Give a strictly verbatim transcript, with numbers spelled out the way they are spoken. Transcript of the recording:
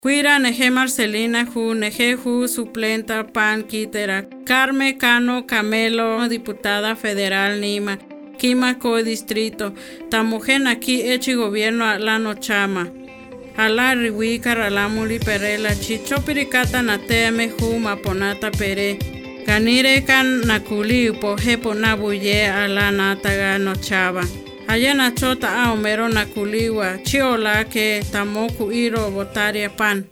Cuira neje Marcelina ju, neje ju suplenta pan quitera. Carme Cano Camelo, diputada federal Nima. Quima co distrito. Tamujen aquí echi gobierno a la nochama. Ala riwika ralamuli perela chichopiricata nateme ju maponata pere. Ganire kan nakuli upoje ponabuye ala nataga nochaba. Allá nachota a Homero nakuliwa chiola que tamoku iro botaria pan.